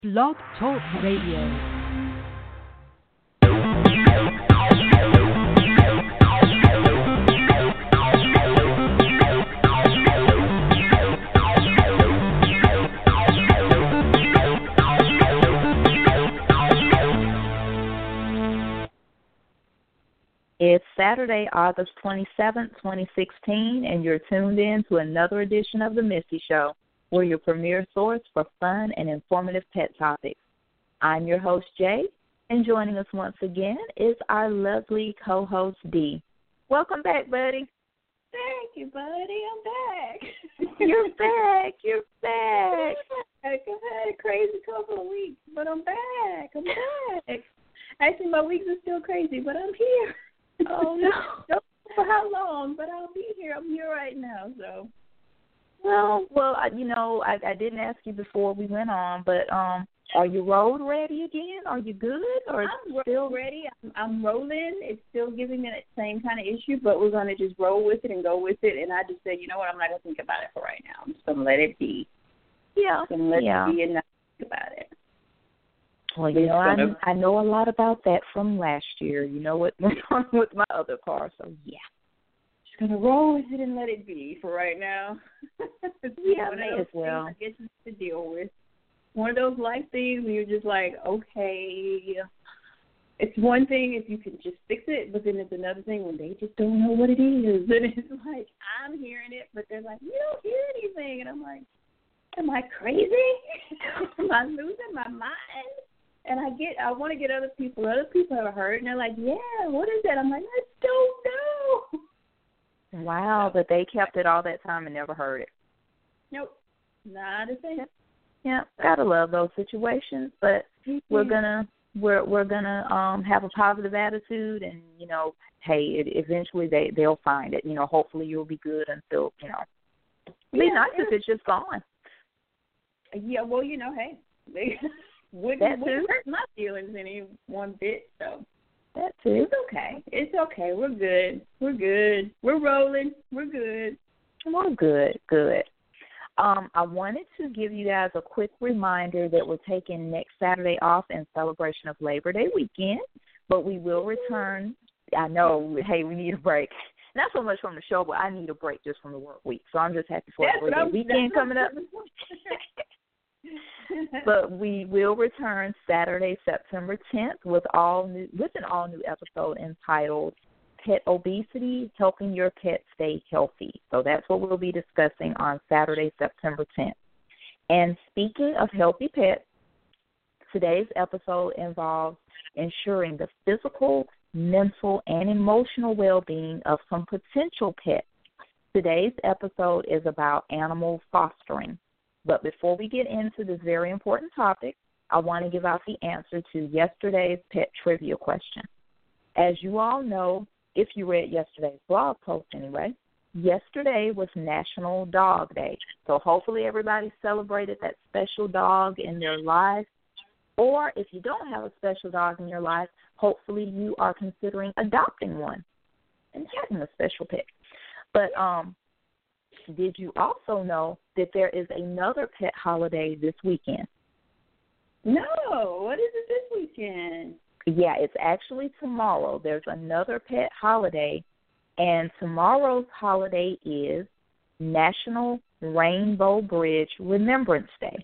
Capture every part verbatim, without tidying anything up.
Blog Talk Radio. It's Saturday, August twenty-seventh, twenty sixteen, and you're tuned in to another edition of The Missy Show. We're your premier source for fun and informative pet topics. I'm your host, Jay, and joining us once again is our lovely co-host, Dee. Welcome back, buddy. Thank you, buddy. I'm back. You're back. You're back. I've had a crazy couple of weeks, but I'm back. I'm back. Actually, my weeks are still crazy, but I'm here. Oh, no. Don't know for how long, but I'll be here. I'm here right now, so. Well, well, I- you know, I, I didn't ask you before we went on, but um, are you road ready again? Are you good? Or I'm still ready. I'm, I'm rolling. It's still giving me that same kind of issue, but we're going to just roll with it and go with it. And I just said, you know what, I'm not going to think about it for right now. I'm just going to let it be. Yeah. I'm going to let yeah. it be and not think about it. Well, you know, I I know a lot about that from last year. You know what went on with my other car, so yeah. Just gonna roll with it and let it be for right now. Yeah, may as well. I guess to deal with one of those life things where you're just like, okay. It's one thing if you can just fix it, but then it's another thing when they just don't know what it is, and it's like I'm hearing it, but they're like, you don't hear anything, and I'm like, am I crazy? Am I losing my mind? And I get, I want to get other people. Other people have heard, and they're like, "Yeah, what is that?" I'm like, "I don't know." Wow, but they kept it all that time and never heard it. Nope, not a thing. Yeah, gotta love those situations, but mm-hmm. we're gonna we're we're gonna um have a positive attitude, and you know, hey, it, eventually they they'll find it. You know, hopefully you'll be good until you know. It'd be yeah, nice yeah. if it's just gone. Yeah, well, you know, hey. They, Wouldn't, wouldn't hurt my feelings any one bit, so that too. It's okay. It's okay. We're good. We're good. We're rolling. We're good. Well, good, good. Um, I wanted to give you guys a quick reminder that we're taking next Saturday off in celebration of Labor Day weekend, but we will return. I know, hey, we need a break. Not so much from the show, but I need a break just from the work week. So I'm just happy for That's the weekend coming up. But we will return Saturday, September tenth, with all new with an all new episode entitled "Pet Obesity: Helping Your Pet Stay Healthy." So that's what we'll be discussing on Saturday, September tenth. And speaking of healthy pets, today's episode involves ensuring the physical, mental, and emotional well-being of some potential pets. Today's episode is about animal fostering. But before we get into this very important topic, I want to give out the answer to yesterday's pet trivia question. As you all know, if you read yesterday's blog post anyway, yesterday was National Dog Day. So hopefully everybody celebrated that special dog in their life. Or if you don't have a special dog in your life, hopefully you are considering adopting one and having a special pet. But um. Did you also know that there is another pet holiday this weekend? No. What is it this weekend? Yeah, it's actually tomorrow. There's another pet holiday, and tomorrow's holiday is National Rainbow Bridge Remembrance Day.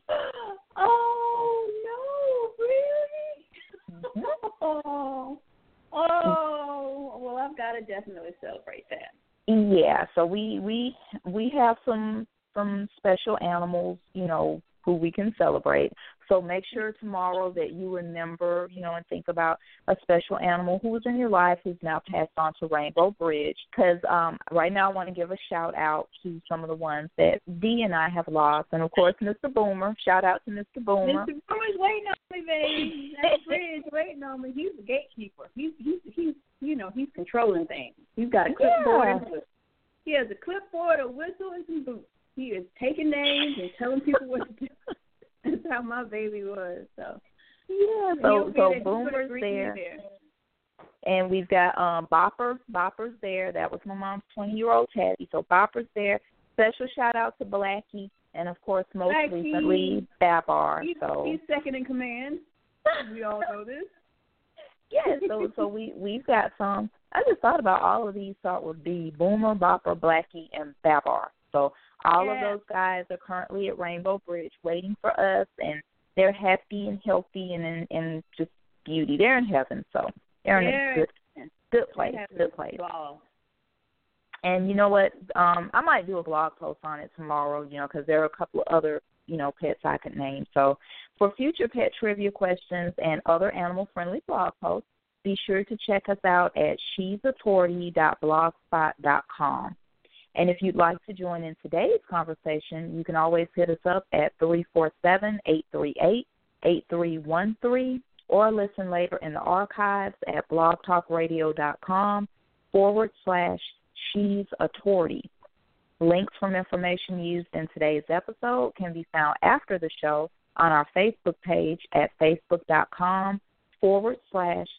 Oh, no, really? Mm-hmm. Oh, oh, well, I've got to definitely celebrate that. Yeah, so we we we have some some special animals, you know, who we can celebrate. So make sure tomorrow that you remember, you know, and think about a special animal who was in your life who's now passed on to Rainbow Bridge. Because um, right now I want to give a shout out to some of the ones that Dee and I have lost, and of course Mister Boomer. Shout out to Mister Boomer. Mister Boomer's waiting on me, baby. That bridge waiting on me. He's the gatekeeper. He's he's he's you know he's controlling things. He's got a clipboard. Yeah. And he has a clipboard, a whistle, and some boots. He is taking names and telling people what to do. That's how my baby was. So yeah, so so there. Boomer's there. there, and we've got um Bopper. Bopper's there. That was my mom's twenty-year-old Tabby. So Bopper's there. Special shout out to Blackie and of course, most Blackie. recently, Babar. He's, so he's second in command. We all know this. Yeah, so so we we've got some. I just thought about all of these. Thought would be Boomer, Bopper, Blackie, and Babar. So all yeah. of those guys are currently at Rainbow Bridge waiting for us, and they're happy and healthy and in, and just beauty. They're in heaven, so they're, they're in a good good place. Good place. Ball. And you know what? Um, I might do a blog post on it tomorrow. You know, because there are a couple of other you know pets I could name. So for future pet trivia questions and other animal-friendly blog posts, be sure to check us out at she's authority dot blogspot dot com. And if you'd like to join in today's conversation, you can always hit us up at three four seven, eight three eight, eight three one three or listen later in the archives at blogtalkradio.com forward slash she's authority. Links from information used in today's episode can be found after the show on our Facebook page at facebook.com forward slash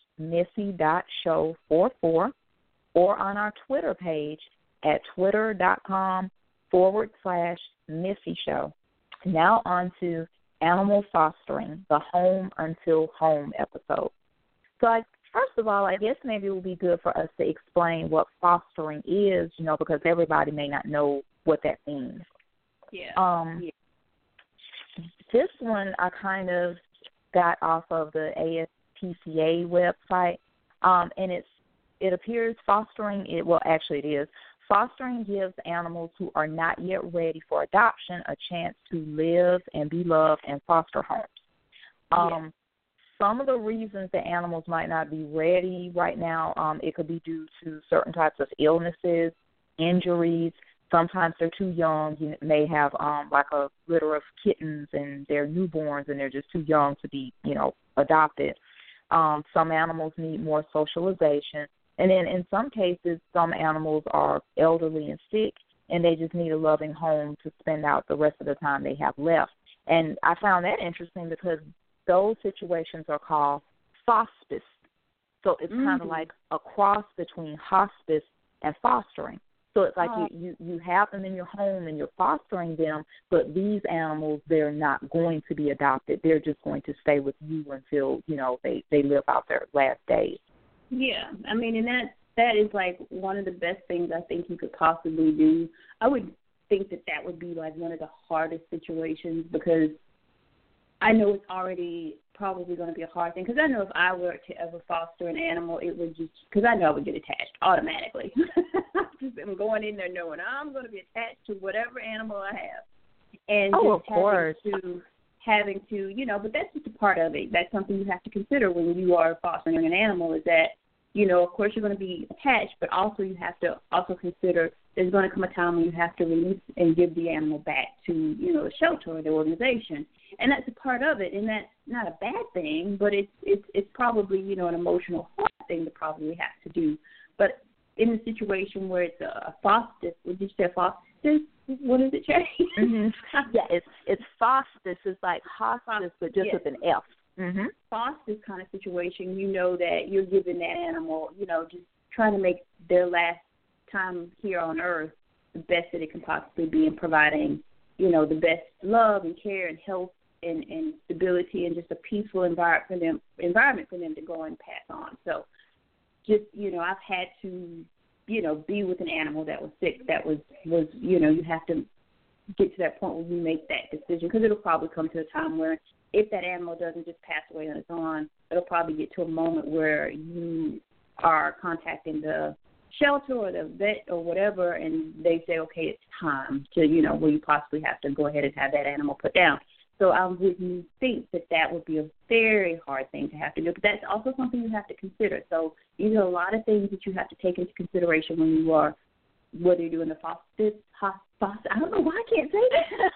missy.show44 or on our Twitter page at twitter.com forward slash Missy Show. Now on to animal fostering, the home until home episode. So I, first of all, I guess maybe it would be good for us to explain what fostering is, you know, because everybody may not know what that means. Yeah. Um, yeah. This one I kind of got off of the A S P C A website, um, and it's it appears fostering, it well, actually it is, fostering gives animals who are not yet ready for adoption a chance to live and be loved in foster homes. Um, yeah. Some of the reasons that animals might not be ready right now, um, it could be due to certain types of illnesses, injuries. Sometimes they're too young. You may have um, like a litter of kittens and they're newborns and they're just too young to be, you know, adopted. Um, some animals need more socialization. And then in some cases, some animals are elderly and sick, and they just need a loving home to spend out the rest of the time they have left. And I found that interesting because those situations are called hospice. So it's mm-hmm. kind of like a cross between hospice and fostering. So it's like oh. you, you, you have them in your home and you're fostering them, but these animals, they're not going to be adopted. They're just going to stay with you until, you know, they, they live out their last days. Yeah, I mean, and that that is like one of the best things I think you could possibly do. I would think that that would be like one of the hardest situations because I know it's already probably going to be a hard thing. Because I know if I were to ever foster an animal, it would just because I know I would get attached automatically. Just I'm going in there knowing I'm going to be attached to whatever animal I have, and oh, just of course. having to having to, you know, but that's just a part of it. That's something you have to consider when you are fostering an animal is that, you know, of course you're going to be attached, but also you have to also consider there's going to come a time when you have to release and give the animal back to, you know, the shelter or the organization. And that's a part of it, and that's not a bad thing, but it's it's it's probably, you know, an emotional hard thing to probably have to do. But in the situation where it's a foster, would you say foster? What is it, Jay? mm-hmm. Yeah, it's it's hospice. It's like hospice, but just yes. with an F. Mm-hmm. Hospice kind of situation, you know that you're giving that animal, you know, just trying to make their last time here on Earth the best that it can possibly be in providing, you know, the best love and care and health and, and stability and just a peaceful environment for them, environment for them to go and pass on. So just, you know, I've had to, you know, be with an animal that was sick, that was, was, you know, you have to get to that point where you make that decision because it'll probably come to a time where if that animal doesn't just pass away on its own, it'll probably get to a moment where you are contacting the shelter or the vet or whatever, and they say, okay, it's time to, you know, where you possibly have to go ahead and have that animal put down. So I wouldn't think that that would be a very hard thing to have to do, but that's also something you have to consider. So these are a lot of things that you have to take into consideration when you are, whether you're doing the foster, foster I don't know why I can't say that.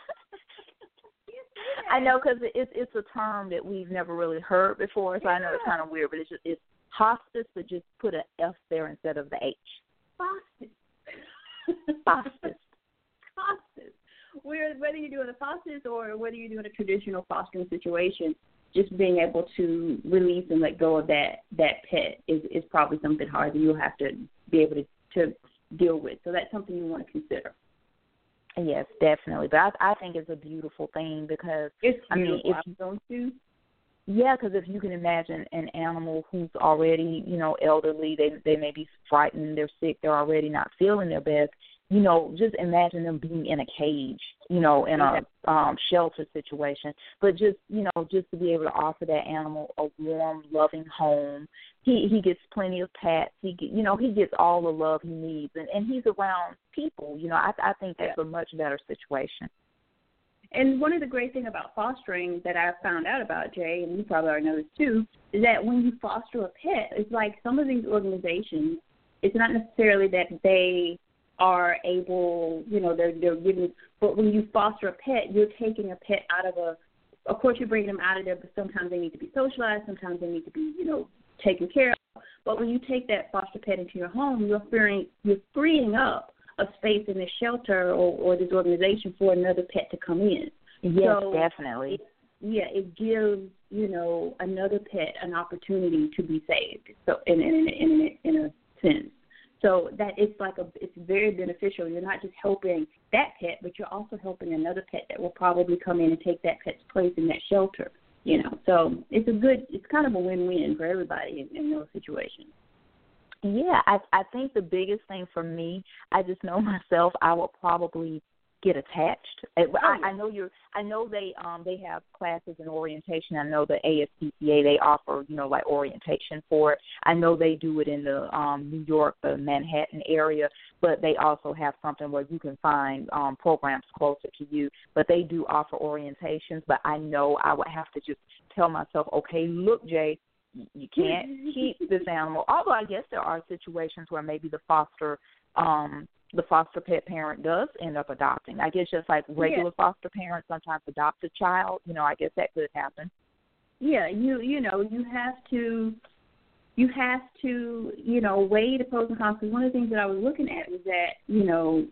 I know because it's it's a term that we've never really heard before, so yeah. I know it's kind of weird, but it's just, it's hospice, but just put an F there instead of the H. Hospice. Hospice. Hospice. Where, whether you're doing a hospice or whether you're doing a traditional fostering situation, just being able to release and let go of that, that pet is, is probably something hard that you'll have to be able to, to deal with. So that's something you want to consider. Yes, definitely. But I, I think it's a beautiful thing because, It's I mean, beautiful. if Don't you? yeah, because if you can imagine an animal who's already, you know, elderly, they they may be frightened, they're sick, they're already not feeling their best. You know, just imagine them being in a cage, you know, in a um, shelter situation. But just, you know, just to be able to offer that animal a warm, loving home. He he gets plenty of pats. He get, you know, he gets all the love he needs, and and he's around people. You know, I I think that's Yeah. a much better situation. And one of the great things about fostering that I found out about, Jay, and you probably already know this too, is that when you foster a pet, it's like some of these organizations, it's not necessarily that they are able, you know, they're, they're giving, but when you foster a pet, you're taking a pet out of a, of course you're bringing them out of there, but sometimes they need to be socialized, sometimes they need to be, you know, taken care of. But when you take that foster pet into your home, you're freeing, you're freeing up a space in this shelter or, or this organization for another pet to come in. Yes, so definitely. It, yeah, it gives, you know, another pet an opportunity to be saved. So in in in, in a sense. So that it's like a it's very beneficial. You're not just helping that pet, but you're also helping another pet that will probably come in and take that pet's place in that shelter. You know, so it's a good, it's kind of a win-win for everybody in, in those situations. Yeah, I I think the biggest thing for me, I just know myself, I will probably get attached. I, I, I know you're. I know they um they have classes in orientation. I know the A S P C A they offer, you know, like orientation for it. I know they do it in the um New York, the Manhattan area, but they also have something where you can find um programs closer to you. But they do offer orientations. But I know I would have to just tell myself, okay, look, Jay, you can't keep this animal. Although I guess there are situations where maybe the foster um the foster pet parent does end up adopting. I guess just like regular yeah. foster parents sometimes adopt a child. You know, I guess that could happen. Yeah, you you know, you have to you have to, you know, weigh the pros and cons. Because one of the things that I was looking at was that, you know,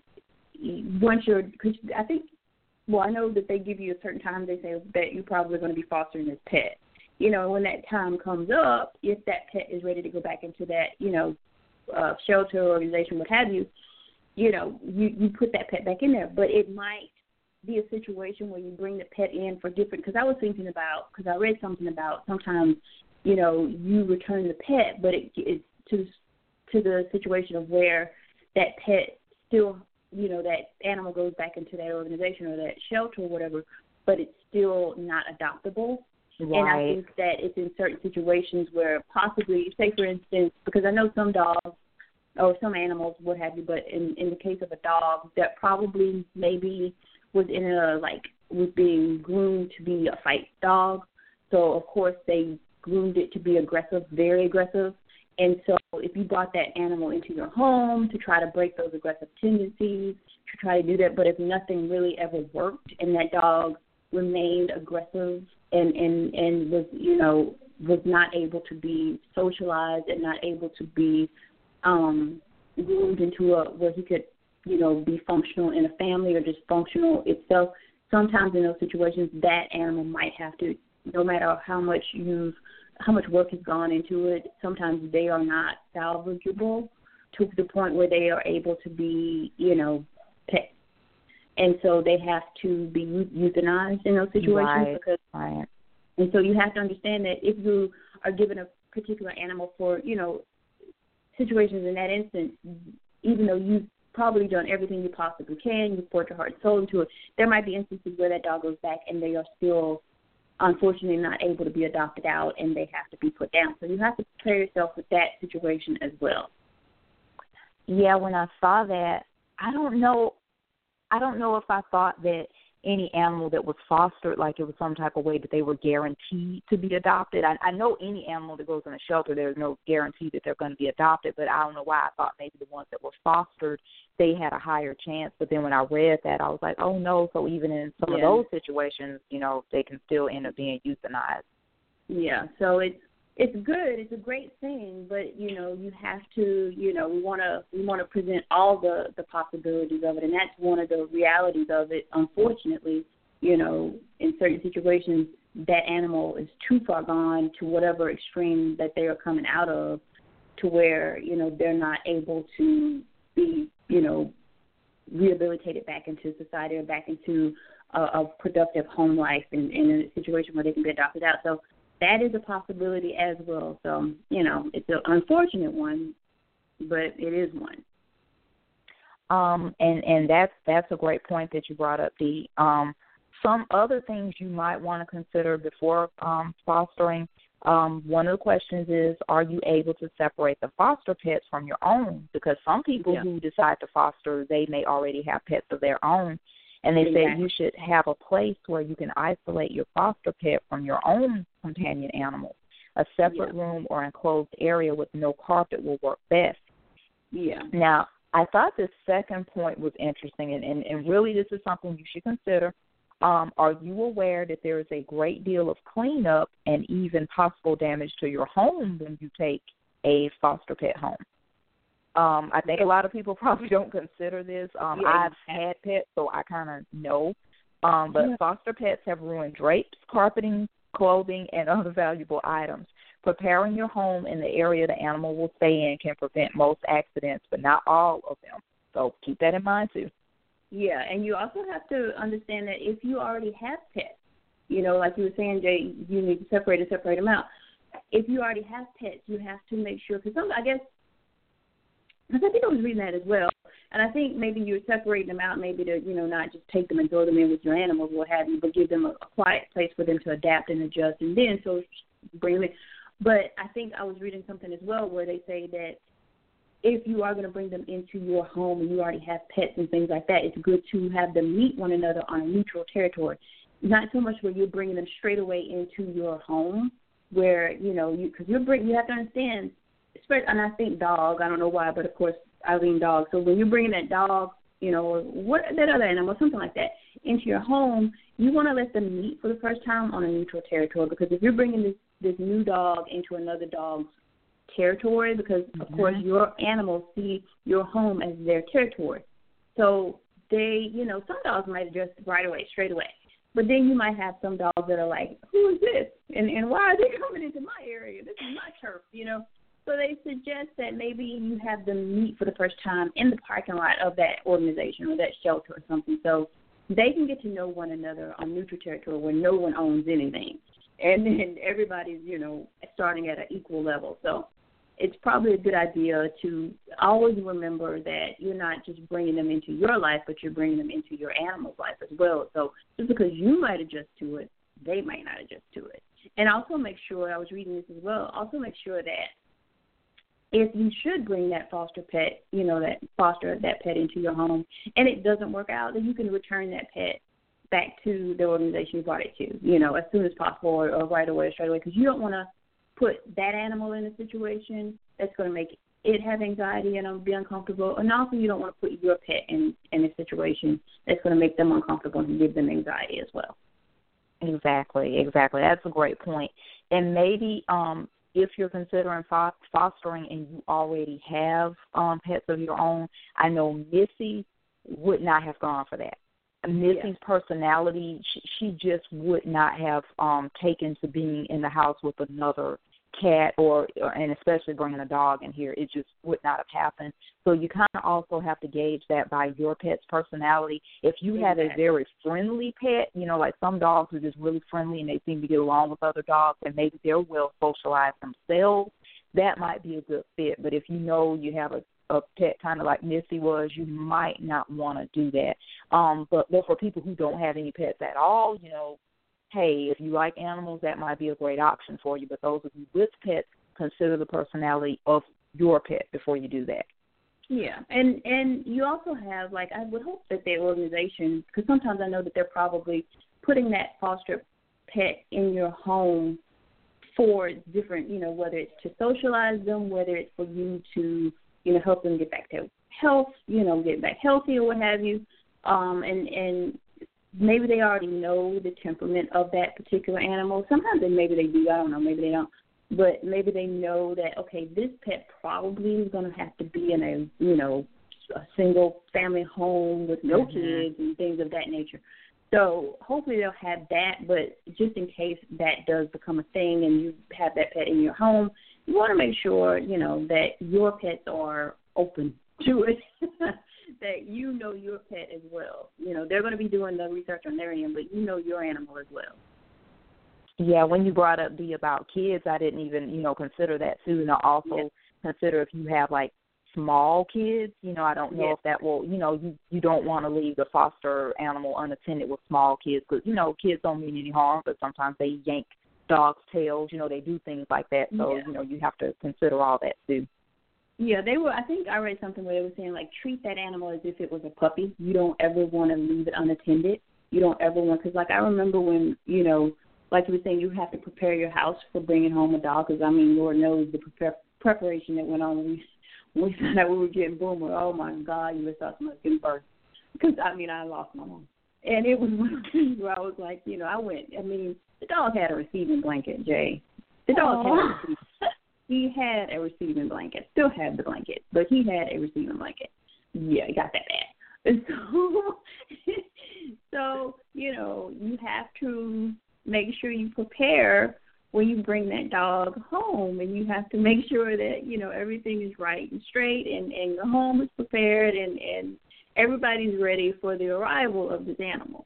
once you're, because I think, well, I know that they give you a certain time. They say that you're probably going to be fostering this pet. You know, when that time comes up, if that pet is ready to go back into that, you know, uh, shelter, organization, what have you, you know, you, you put that pet back in there. But it might be a situation where you bring the pet in for different, because I was thinking about, because I read something about sometimes, you know, you return the pet, but it, it's to, to the situation of where that pet still, you know, that animal goes back into that organization or that shelter or whatever, but it's still not adoptable. Right. And I think that it's in certain situations where possibly, say for instance, because I know some dogs or some animals, what have you, but in, in the case of a dog that probably maybe was in a, like, was being groomed to be a fight dog. So, of course, they groomed it to be aggressive, very aggressive. And so if you brought that animal into your home to try to break those aggressive tendencies, to try to do that, but if nothing really ever worked and that dog remained aggressive and, and, and was, you know, was not able to be socialized and not able to be um, groomed into a, where he could, you know, be functional in a family or just functional itself, sometimes in those situations that animal might have to, no matter how much you've, how much work has gone into it, sometimes they are not salvageable to the point where they are able to be, you know, pet. And so they have to be euthanized in those situations. Right. Because, right. And so you have to understand that if you are given a particular animal for, you know, situations in that instance, even though you've probably done everything you possibly can, you poured your heart and soul into it, there might be instances where that dog goes back and they are still, unfortunately, not able to be adopted out and they have to be put down. So you have to prepare yourself for that situation as well. Yeah, when I saw that, I don't know, I don't know if I thought that any animal that was fostered, like it was some type of way that they were guaranteed to be adopted. I, I know any animal that goes in a shelter, there's no guarantee that they're going to be adopted, but I don't know why I thought maybe the ones that were fostered, they had a higher chance. But then when I read that, I was like, oh, no, so even in some yeah. of those situations, you know, they can still end up being euthanized. Yeah, so it's it's good. It's a great thing, but, you know, you have to, you know, we want to we want to present all the, the possibilities of it, and that's one of the realities of it. Unfortunately, you know, in certain situations, that animal is too far gone to whatever extreme that they are coming out of to where, you know, they're not able to be, you know, rehabilitated back into society or back into a, a productive home life in, in a situation where they can be adopted out. So that is a possibility as well. So, you know, it's an unfortunate one, but it is one. Um, and, and that's that's a great point that you brought up, Dee. Um, some other things you might want to consider before um, fostering. Um, one of the questions is, are you able to separate the foster pets from your own? Because some people yeah. who decide to foster, they may already have pets of their own. And they exactly. say you should have a place where you can isolate your foster pet from your own companion animal. A separate yeah. room or enclosed area with no carpet will work best. Yeah. Now, I thought this second point was interesting, and, and, and really this is something you should consider. Um, are you aware that there is a great deal of cleanup and even possible damage to your home when you take a foster pet home? Um, I think a lot of people probably don't consider this. Um, yeah. I've had pets, so I kind of know. Um, but yeah. foster pets have ruined drapes, carpeting, clothing, and other valuable items. Preparing your home in the area the animal will stay in can prevent most accidents, but not all of them. So keep that in mind, too. Yeah, and you also have to understand that if you already have pets, you know, like you were saying, Jay, you need to separate and separate them out. If you already have pets, you have to make sure, because some, I guess, because I think I was reading that as well, and I think maybe you're separating them out, maybe to, you know, not just take them and throw them in with your animals, what have you, but give them a, a quiet place for them to adapt and adjust, and then so bring them in. But I think I was reading something as well where they say that if you are going to bring them into your home and you already have pets and things like that, it's good to have them meet one another on a neutral territory. Not so much where you're bringing them straight away into your home where, you know, you because you're bring, you have to understand, and I think dog, I don't know why, but of course I mean dog. So when you're bringing that dog, you know, or what that other animal, something like that, into your home, you want to let them meet for the first time on a neutral territory, because if you're bringing this, this new dog into another dog's territory, because of mm-hmm. course your animals see your home as their territory. So they, you know, some dogs might adjust right away, straight away. But then you might have some dogs that are like, who is this? And and why are they coming into my area? This is my turf, you know. So they suggest that maybe you have them meet for the first time in the parking lot of that organization or that shelter or something, so they can get to know one another on neutral territory where no one owns anything. And then everybody's, you know, starting at an equal level. So it's probably a good idea to always remember that you're not just bringing them into your life, but you're bringing them into your animal's life as well. So just because you might adjust to it, they might not adjust to it. And also make sure, I was reading this as well, also make sure that if you should bring that foster pet, you know, that foster that pet into your home, and it doesn't work out, then you can return that pet back to the organization you brought it to, you know, as soon as possible or, or right away or straight away, because you don't want to put that animal in a situation that's going to make it have anxiety and um, be uncomfortable, and also you don't want to put your pet in, in a situation that's going to make them uncomfortable and give them anxiety as well. Exactly, exactly. That's a great point. And maybe um, if you're considering fo- fostering and you already have um, pets of your own, I know Missy would not have gone for that. Missy's yeah. personality, she, she just would not have um, taken to being in the house with another cat or, or and especially bringing a dog in here. It just would not have happened. So you kind of also have to gauge that by your pet's personality. If you have a very friendly pet, you know, like some dogs are just really friendly and they seem to get along with other dogs and maybe they're well socialized themselves, that might be a good fit. But if you know you have a a pet kind of like Missy was, you might not want to do that. Um, but, but for people who don't have any pets at all, you know, hey, if you like animals, that might be a great option for you. But those of you with pets, consider the personality of your pet before you do that. Yeah, and and you also have, like, I would hope that the organization, because sometimes I know that they're probably putting that foster pet in your home for different, you know, whether it's to socialize them, whether it's for you to, you know, help them get back to health, you know, get back healthy or what have you. Um, and, and maybe they already know the temperament of that particular animal. Sometimes they, maybe they do, I don't know, maybe they don't. But maybe they know that, okay, this pet probably is going to have to be in a, you know, a single family home with no mm-hmm. kids and things of that nature. So hopefully they'll have that, but just in case that does become a thing and you have that pet in your home, you want to make sure, you know, that your pets are open to it. that you know your pet as well. You know, they're going to be doing the research on their end, but you know your animal as well. Yeah, when you brought up the about kids, I didn't even, you know, consider that too. And I also yes. consider if you have, like, small kids, you know, I don't know yes. if that will, you know, you, you don't want to leave the foster animal unattended with small kids because, you know, kids don't mean any harm, but sometimes they yank dogs' tails, you know, they do things like that. So, yeah. you know, you have to consider all that too. Yeah, they were, I think I read something where they were saying, like, treat that animal as if it was a puppy. You don't ever want to leave it unattended. You don't ever want, because, like, I remember when, you know, like you were saying, you have to prepare your house for bringing home a dog, because, I mean, Lord knows the prepare, preparation that went on when we, when we found out we were getting Boomer. Oh, my God, you would have thought somebody was giving birth. Because, I mean, I lost my mom. And it was one of those things where I was like, you know, I went, I mean, the dog had a receiving blanket, Jay. The dog had a receiving He had a receiving blanket, still had the blanket, but he had a receiving blanket. Yeah, it got that bad. And so, so, you know, you have to make sure you prepare when you bring that dog home, and you have to make sure that, you know, everything is right and straight, and, and the home is prepared, and, and everybody's ready for the arrival of this animal.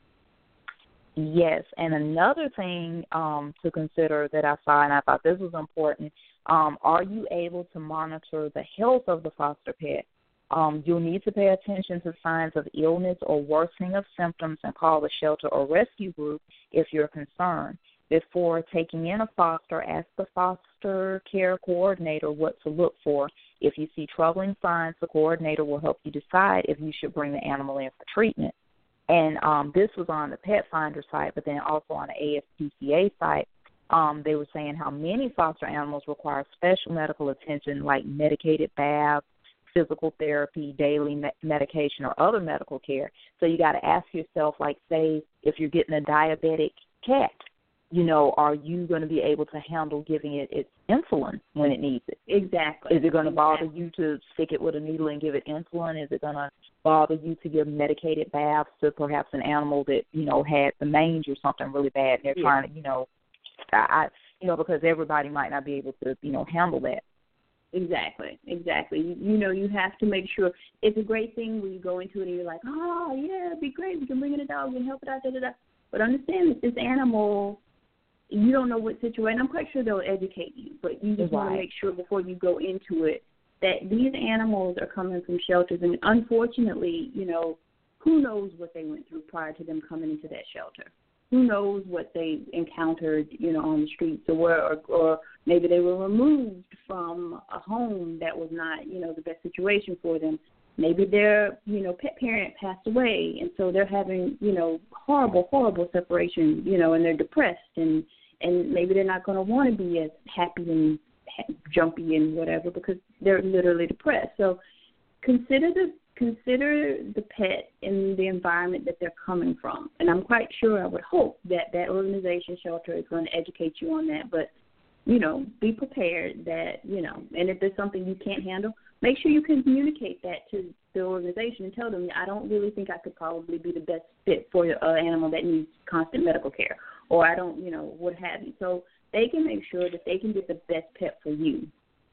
Yes, and another thing um, to consider that I saw, and I thought this was important, um, are you able to monitor the health of the foster pet? Um, you'll need to pay attention to signs of illness or worsening of symptoms and call the shelter or rescue group if you're concerned. Before taking in a foster, ask the foster care coordinator what to look for. If you see troubling signs, the coordinator will help you decide if you should bring the animal in for treatment. And um, this was on the Pet Finder site, but then also on the A S P C A site. Um, they were saying how many foster animals require special medical attention like medicated baths, physical therapy, daily me- medication, or other medical care. So you got to ask yourself, like, say, if you're getting a diabetic cat, you know, are you going to be able to handle giving it its insulin when it needs it? Exactly. Is it going to bother exactly. you to stick it with a needle and give it insulin? Is it going to bother you to give medicated baths to perhaps an animal that, you know, had the mange or something really bad and they're yeah. trying to, you know, I, you know, because everybody might not be able to, you know, handle that. Exactly, exactly. You, you know, you have to make sure. It's a great thing when you go into it and you're like, oh, yeah, it'd be great. We can bring in a dog and help it out, da, da, da. But understand that this animal, you don't know what situation. I'm quite sure they'll educate you, but you just right. want to make sure before you go into it that these animals are coming from shelters. And unfortunately, you know, who knows what they went through prior to them coming into that shelter. Who knows what they encountered, you know, on the streets, or, or or maybe they were removed from a home that was not, you know, the best situation for them. Maybe their, you know, pet parent passed away, and so they're having, you know, horrible, horrible separation, you know, and they're depressed, and, and maybe they're not going to want to be as happy and jumpy and whatever because they're literally depressed. So consider the Consider the pet in the environment that they're coming from. And I'm quite sure, I would hope, that that organization, shelter, is going to educate you on that. But, you know, be prepared that, you know, and if there's something you can't handle, make sure you can communicate that to the organization and tell them, I don't really think I could probably be the best fit for an animal that needs constant medical care, or I don't, you know, what have you. So they can make sure that they can get the best pet for you.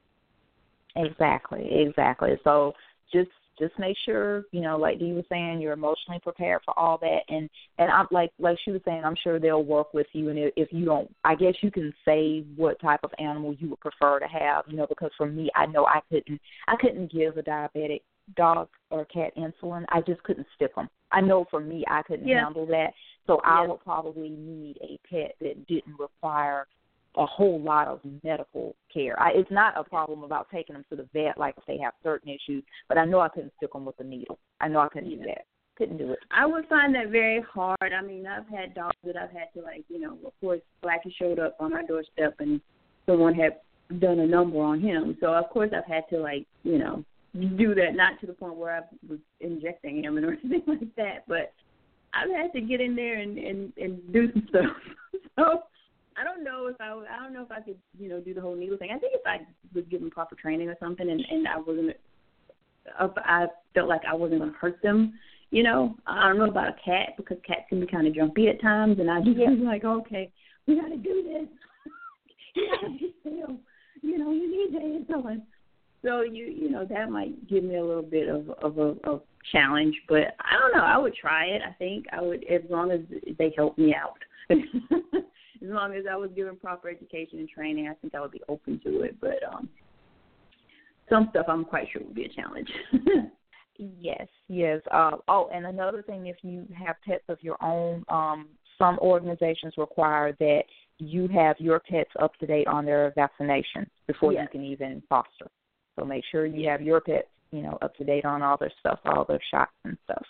Exactly, exactly. So just Just make sure, you know, like Dee was saying, you're emotionally prepared for all that. And, and I'm like like she was saying, I'm sure they'll work with you. And if, if you don't, I guess you can say what type of animal you would prefer to have, you know, because for me, I know I couldn't, I couldn't give a diabetic dog or cat insulin. I just couldn't stick them. I know for me, I couldn't yeah. handle that. So yeah. I would probably need a pet that didn't require a whole lot of medical care. I, it's not a problem about taking them to the vet, like if they have certain issues, but I know I couldn't stick them with a needle. I know I couldn't yeah. do that. Couldn't do it. I would find that very hard. I mean, I've had dogs that I've had to, like, you know, of course, Blackie showed up on our doorstep and someone had done a number on him. So, of course, I've had to, like, you know, do that, not to the point where I was injecting him or anything like that, but I've had to get in there and, and, and do some stuff. So, I don't know if I I don't know if I could, you know, do the whole needle thing. I think if I was given proper training or something, and, and I wasn't, if I felt like I wasn't going to hurt them, you know. I don't know about a cat because cats can be kind of jumpy at times, and I just yeah. was like, okay, we got to do this. You got to be still, you know, you need the insulin. So you you know that might give me a little bit of of a of challenge, but I don't know. I would try it. I think I would, as long as they help me out. As long as I was given proper education and training, I think I would be open to it. But um, some stuff I'm quite sure would be a challenge. Yes, yes. Uh, oh, and another thing, if you have pets of your own, um, some organizations require that you have your pets up to date on their vaccination before yes. you can even foster. So make sure you have your pets, you know, up to date on all their stuff, all their shots and stuff.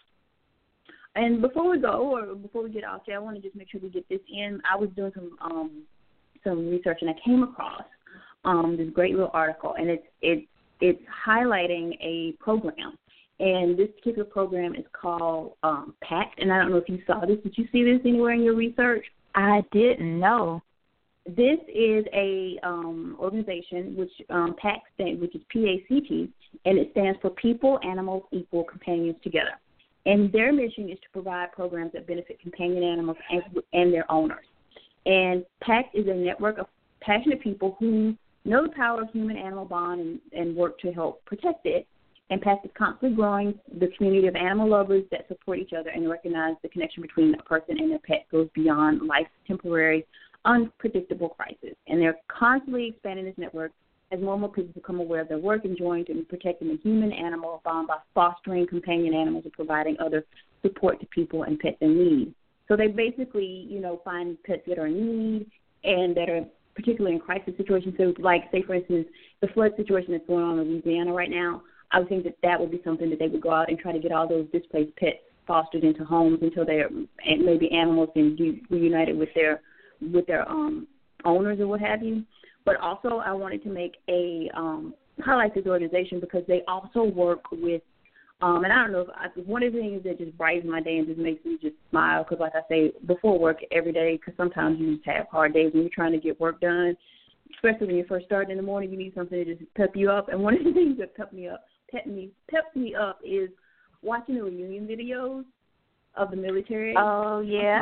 And before we go, or before we get off there, I want to just make sure we get this in. I was doing some um, some research, and I came across um, this great little article, and it's it's it's highlighting a program. And this particular program is called um, PACT, and I don't know if you saw this. Did you see this anywhere in your research? I didn't know. This is a um, organization which um, PACT stands, which is P A C T, and it stands for People, Animals, Equal Companions Together. And their mission is to provide programs that benefit companion animals and, and their owners. And PACT is a network of passionate people who know the power of human-animal bond and, and work to help protect it. And PACT is constantly growing the community of animal lovers that support each other and recognize the connection between a person and their pet goes beyond life's temporary, unpredictable crisis. And they're constantly expanding this network as more and more people become aware of their work and join in protecting the human-animal bond by fostering companion animals and providing other support to people and pets in need. So they basically, you know, find pets that are in need and that are particularly in crisis situations. So, like, say, for instance, the flood situation that's going on in Louisiana right now, I would think that that would be something that they would go out and try to get all those displaced pets fostered into homes until they're maybe animals can be reunited with their with their um, owners or what have you. But also I wanted to make a um, highlight this organization because they also work with, um, and I don't know, if I, one of the things that just brightens my day and just makes me just smile because, like I say, before work every day, because sometimes you just have hard days when you're trying to get work done, especially when you first start in the morning, you need something to just pep you up. And one of the things that pep me up, pep me, peps me up is watching the reunion videos of the military. Oh, yeah.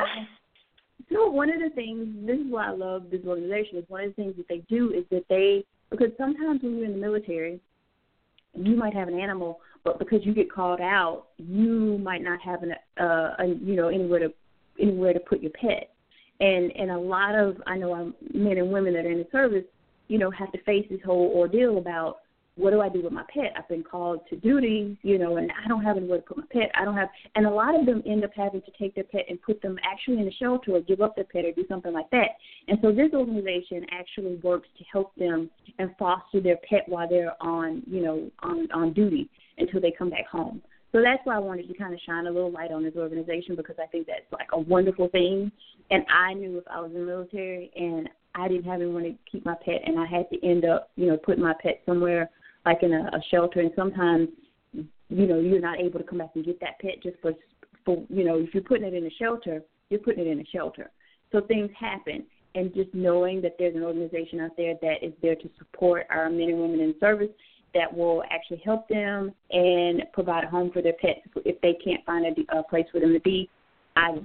So one of the things, this is why I love this organization, is one of the things that they do is that they, because sometimes when you're in the military, you might have an animal, but because you get called out, you might not have an, uh, a, you know, anywhere to anywhere to put your pet. And and a lot of, I know um, men and women that are in the service, you know, have to face this whole ordeal about, what do I do with my pet? I've been called to duty, you know, and I don't have anywhere to put my pet. I don't have, and a lot of them end up having to take their pet and put them actually in a shelter or give up their pet or do something like that. And so this organization actually works to help them and foster their pet while they're on, you know, on, on duty until they come back home. So that's why I wanted to kind of shine a little light on this organization because I think that's like a wonderful thing. And I knew if I was in the military and I didn't have anyone to keep my pet and I had to end up, you know, putting my pet somewhere like in a, a shelter, and sometimes, you know, you're not able to come back and get that pet just for, for, you know, if you're putting it in a shelter, you're putting it in a shelter. So things happen, and just knowing that there's an organization out there that is there to support our men and women in service that will actually help them and provide a home for their pets if they can't find a, a place for them to be, I,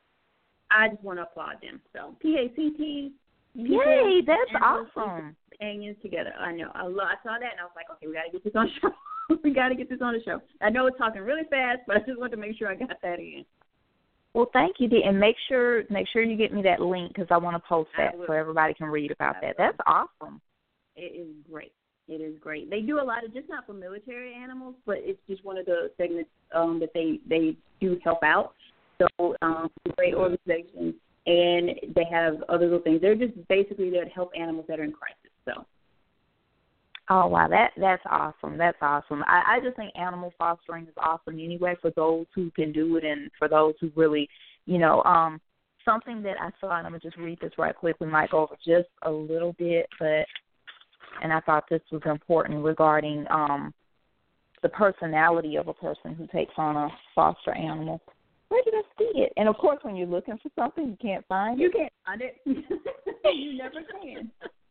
I just want to applaud them. So P A C T. Yay, that's awesome. Companions together. I know. I, love, I saw that, and I was like, okay, we got to get this on the show. we got to get this on the show. I know it's talking really fast, but I just wanted to make sure I got that in. Well, thank you, Dee. And make sure make sure you get me that link because I want to post that so everybody can read about that. That's awesome. It is great. It is great. They do a lot of, just not for military animals, but it's just one of the segments um, that they, they do help out. So um, it's a great organization. And they have other little things. They're just basically there to help animals that are in crisis. So, oh wow, that that's awesome. That's awesome. I, I just think animal fostering is awesome anyway for those who can do it and for those who really, you know, um, something that I saw. And I'm gonna just read this right quick. We might go over just a little bit, but and I thought this was important regarding um, the personality of a person who takes on a foster animal. Where did I see it? And, of course, when you're looking for something, you can't find it. You can't find it. You never can.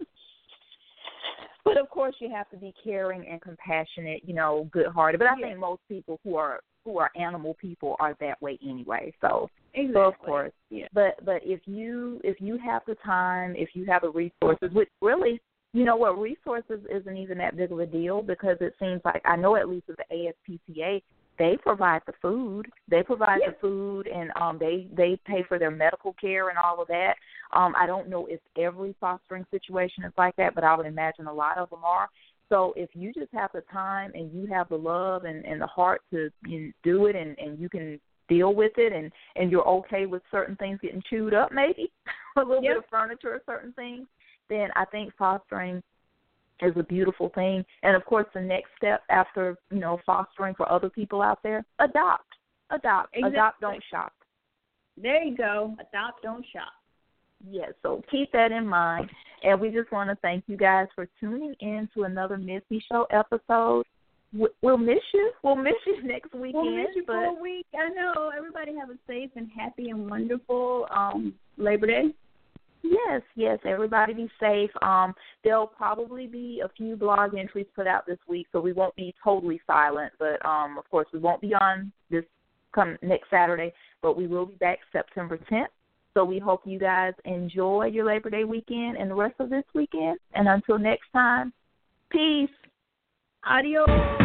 But, of course, you have to be caring and compassionate, you know, good-hearted. But I yeah. think most people who are who are animal people are that way anyway. So, exactly. so of course. Yeah. But but if you if you have the time, if you have the resources, which really You know what, resources isn't even that big of a deal because it seems like, I know at least with the A S P C A, they provide the food. They provide yeah. the food, and um, they, they pay for their medical care and all of that. Um, I don't know if every fostering situation is like that, but I would imagine a lot of them are. So if you just have the time and you have the love and, and the heart to you know, do it, and, and you can deal with it, and, and you're okay with certain things getting chewed up maybe, a little yep. bit of furniture or certain things, then I think fostering is a beautiful thing. And, of course, the next step after, you know, fostering for other people out there, adopt. Adopt. Exactly. Adopt, don't shop. There you go. Adopt, don't shop. Yes, so keep that in mind. And we just want to thank you guys for tuning in to another Missy Show episode. We'll miss you. We'll miss you next weekend. We'll miss you but for a week. I know. Everybody have a safe and happy and wonderful um, Labor Day. Yes, yes, everybody be safe. Um, there'll probably be a few blog entries put out this week, so we won't be totally silent. But, um, of course, we won't be on this come next Saturday, but we will be back September tenth. So we hope you guys enjoy your Labor Day weekend and the rest of this weekend. And until next time, peace. Adios.